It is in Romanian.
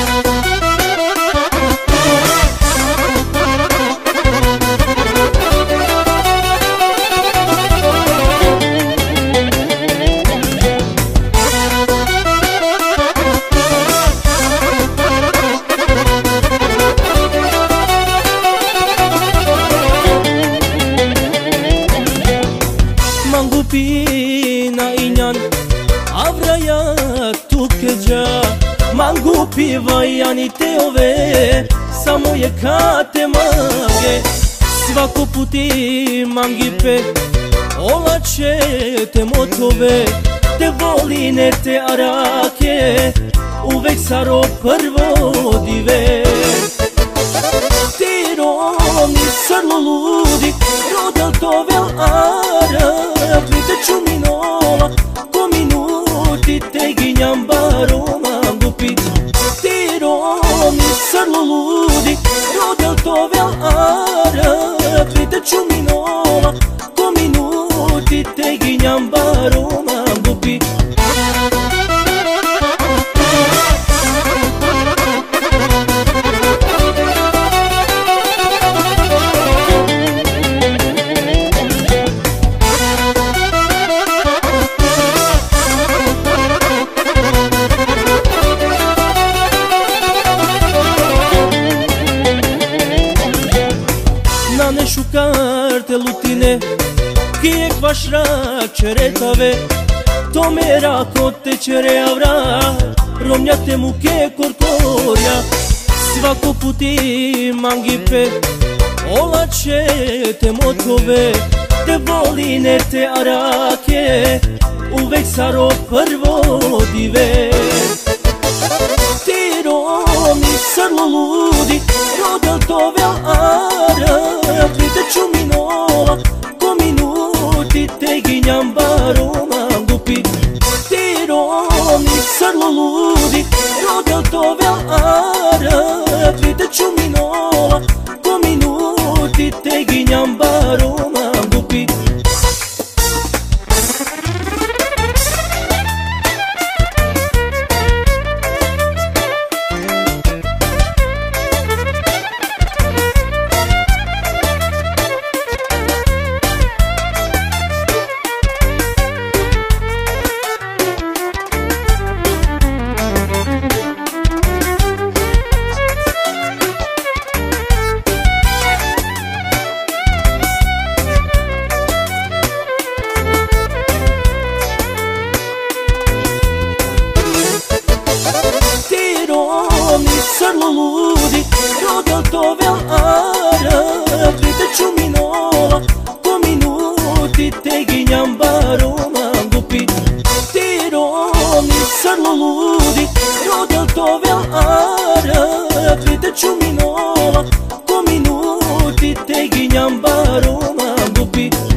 Mangupina inyan avraja tu keđa Mangupi vajani te ove samo je kate mange Svako puti mangipe olače te motove Te voline te arake uvek saro prvo dive Ti romi srlo ludi rodel to vel ara Vite ciuminola, cu minuti te ghinjam baro mangupi Ti romi srlo ludi, rodel to vel ara Vite ciuminola, cu minuti te ghinjam baro mangupi Ne šukarte lutine Kijek vaš rak čeretave To me rako te čere avra Romnjate muke korkorja Svako puti mangipe Olače te motove Te voline te arake Uvek saro prvo dive Ti romi srlo ludi Rodel to vel ara Vite ciuminola, cu minuti te ghinjam baro mangupi Ti romi srlo ludi, rodel to vel ara Vite ciuminola, cu minuti te ghinjam baro mangupi Romi srlo ludi, rodel to vel ara Vite ciuminola, cu minuti te ghinjam baro mangupi Ti romi srlo ludi, rodel to vel ara Vite ciuminola, cu minuti te ghinjam baro mangupi